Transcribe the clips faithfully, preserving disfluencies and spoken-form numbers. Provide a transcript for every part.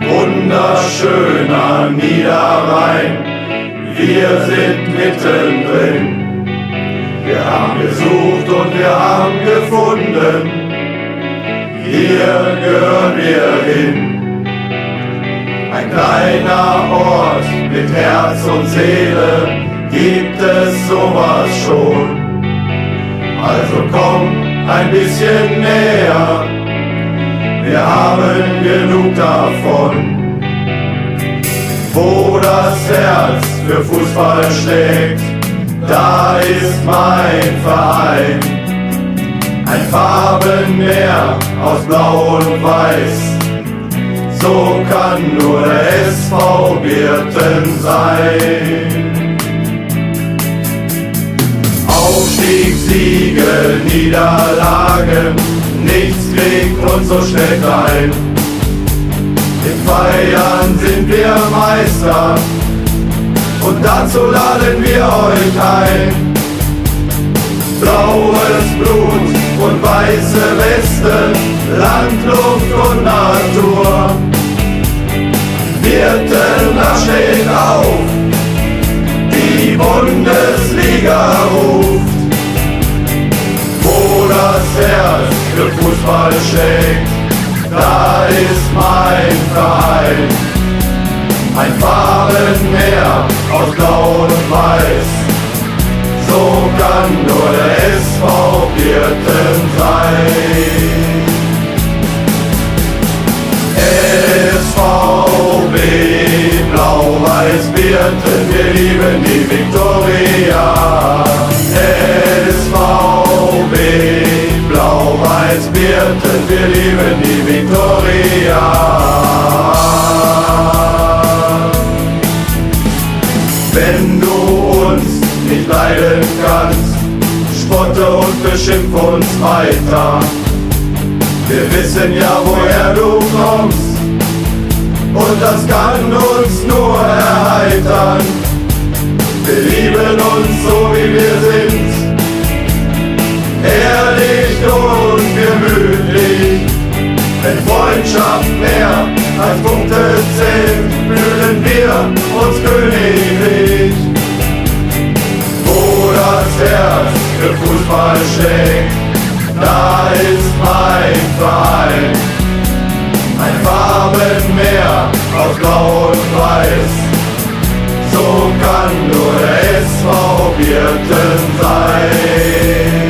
wunderschöner Niederrhein, wir sind mittendrin. Wir haben gesucht und wir haben gefunden, hier gehören wir hin. Ein kleiner Ort mit Herz und Seele, gibt es sowas schon. Also komm ein bisschen näher, wir haben genug davon. Wo das Herz für Fußball schlägt, da ist mein Verein. Ein Farbenmeer aus Blau und Weiß, so kann nur der S V Birten sein. Aufstieg, Siege, Niederlagen, nichts kriegt uns so schnell klein. In Feiern sind wir Meister und dazu laden wir euch ein. Blaues Blut und weiße Weste, Land, Luft und Natur. Birtener steht auf, die Bundesliga ruft. Wo das Herz für Fußball schlägt, da ist mein Verein. Ein Farbenmeer aus Blau und Weiß, so kann nur der S V Birten sein. S V B Blau-Weiß Birten, wir lieben die Viktoria. S V B Blau-Weiß Birten, wir lieben die Viktoria. Wenn du uns nicht leiden kannst, spotte und beschimpf uns weiter. Wir wissen ja, woher du kommst, und das kann uns nur erheitern. Wir lieben uns so, wie wir sind, ehrlich und gemütlich. Wenn Freundschaft mehr als Punkte zählt, fühlen wir uns königlich. Wo das Herz für Fußball schlägt, da ist mein Verein. Ein Farbenmeer aus Blau und Weiß, so kann nur der S V Birten sein.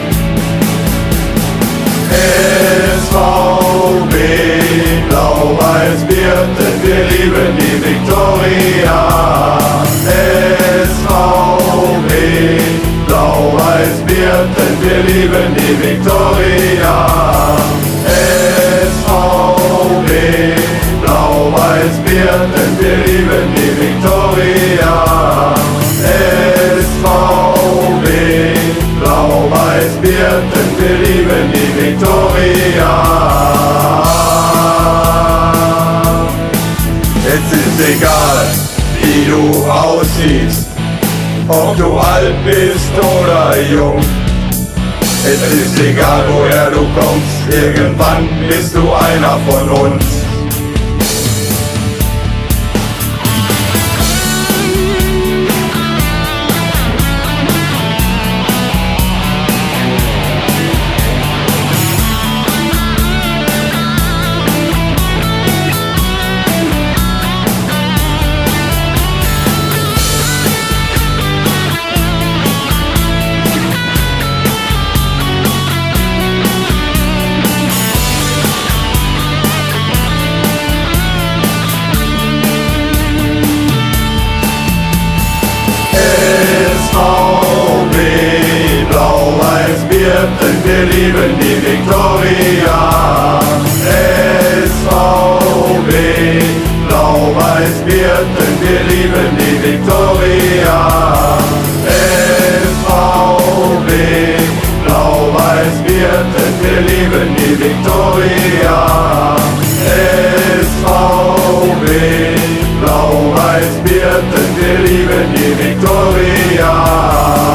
S V B Blau-Weiß Birten, wir lieben die Viktoria. S V B Blau-Weiß Birten, wir lieben die Viktoria. S V B Blau-Weiß Birten, wir lieben die Viktoria. S V B Blau-Weiß Birten, wir lieben die Viktoria. Es ist egal, wie du aussiehst, ob du alt bist oder jung. Es ist egal, woher du kommst, irgendwann bist du einer von uns. Wir lieben die Viktoria. S V B Blau-Weiß Birten, wir lieben die Viktoria. S V B Blau-Weiß Birten, wir lieben die Viktoria. S V B Blau-Weiß Birten, wir lieben die Viktoria.